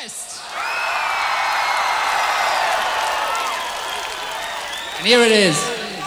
West. And here it is.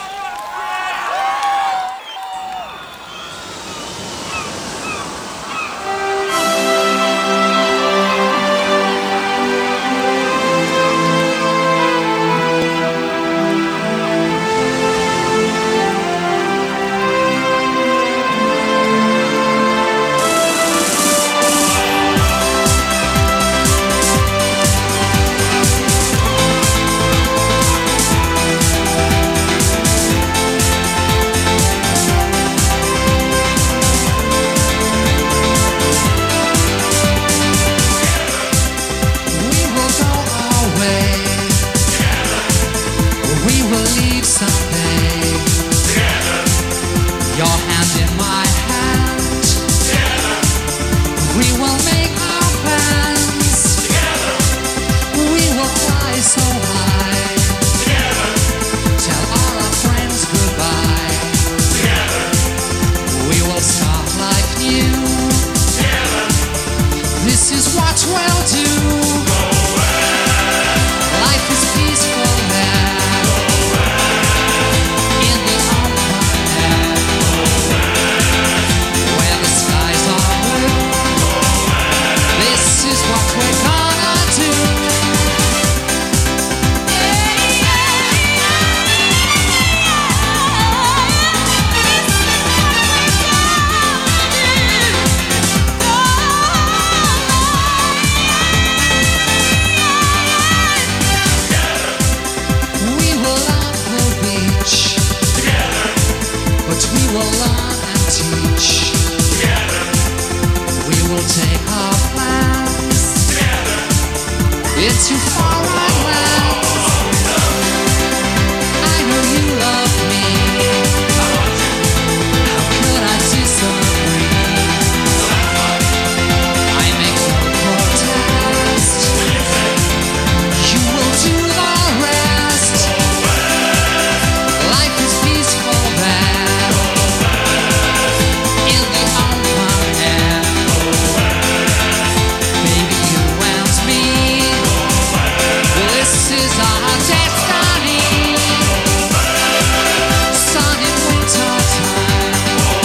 Into foreign lands. I know you love me. How could I disagree? I make no protest. You will do the rest. Life is peaceful there. In the open air. Baby, you and me. This is our destiny. Sun in winter time.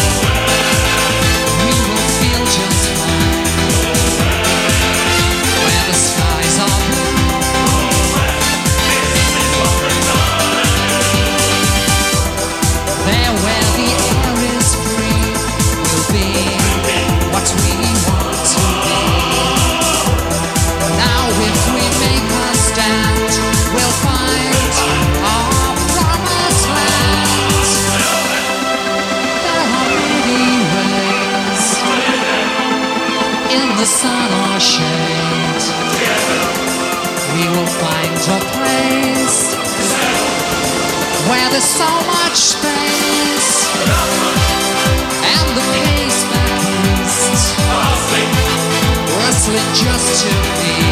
We will feel just fine. Where the skies are blue. There where the air is free. We'll be what we want to be. Now if we make a stand, we'll find our promised land. There are many ways, in the sun or shade. We will find a place where there's so much space, and the pace back east, rustling just to be.